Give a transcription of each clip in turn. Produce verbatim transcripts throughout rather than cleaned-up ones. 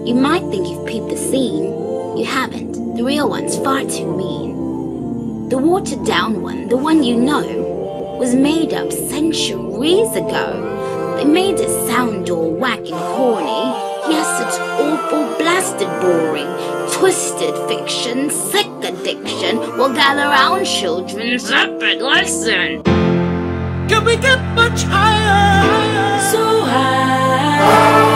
You might think you've peeped the scene. You haven't. The real one's far too mean. The watered down one, the one you know, was made up centuries ago. They made it sound all whack and corny. Yes, it's awful, blasted boring. Twisted fiction, sick addiction. Well, gather round, children, zip it, listen. Can we get much higher? So high.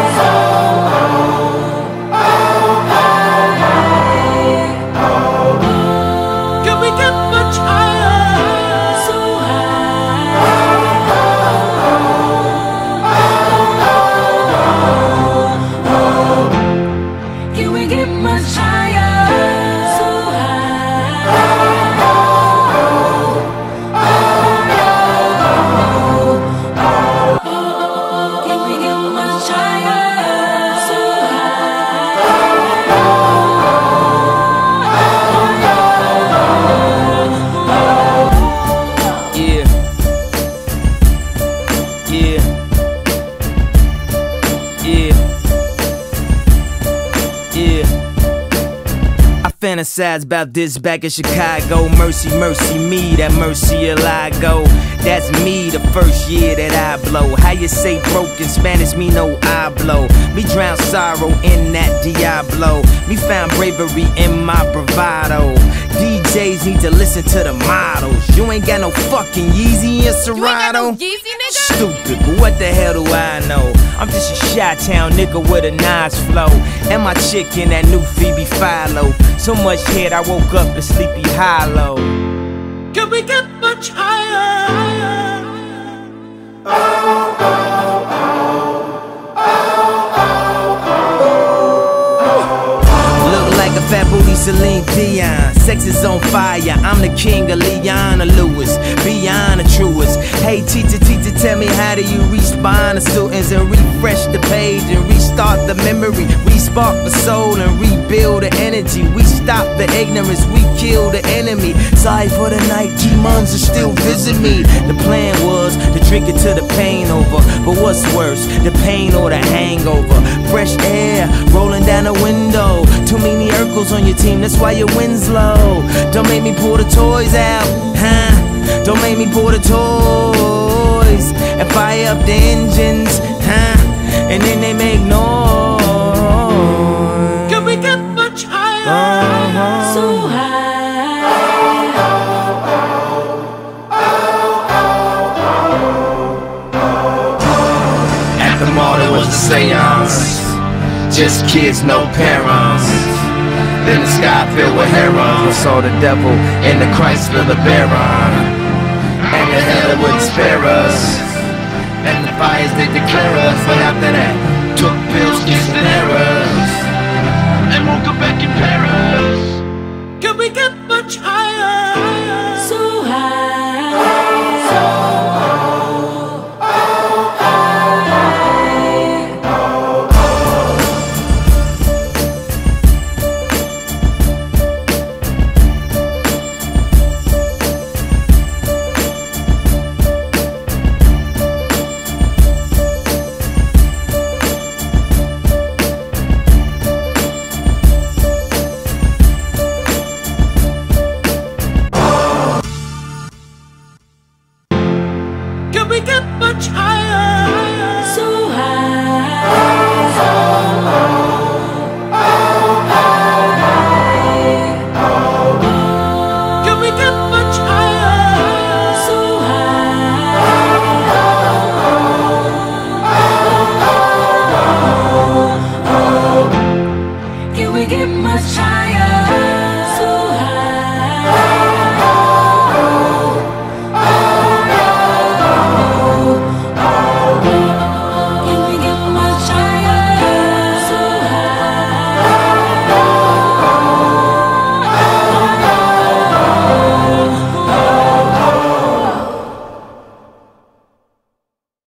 Can we get much higher? So high. Can we get much higher? So high. Fantasize about this back in Chicago. Mercy, mercy me, that mercy will I go. That's me the first year that I blow. How you say broke in Spanish, me no I blow. Me drown sorrow in that Diablo. Me found bravery in my bravado. D Js need to listen to the models. You ain't got no fucking Yeezy and Serato. You ain't got no Yeezy, nigga? Stupid, but what the hell do I know? I'm just a Chi-Town nigga with a nice flow. And my chick in that new Phoebe Philo. So much head I woke up in Sleepy Hollow. Can we get much higher? Oh, oh, oh, oh. Look like a fat booty Celine Dion. Sex is on fire, I'm the king of Leona Lewis. Beyond the truest. Hey teacher, teacher, tell me how do you respawn the students and refresh the page and restart the memory, respark the soul and rebuild the energy. We stop the ignorance, we kill the enemy. Sorry for the night, demons are still visit me. The plan was to drink it till the pain over, but what's worse, the pain or the hangover? Fresh air rolling down the window. Too many Urkels on your team, that's why your wind's low. Don't make me pull the toys out, huh? Don't make me pull the toys and fire up the engines, huh? And then they make noise. Can we get much higher? Uh-huh. So high. At the mall there was a seance. Just kids, no parents. Then the sky filled with herons. I saw the devil in the Chrysler LeBaron. And the hell it wouldn't spare us. And the fires they declare us. But after that, took pills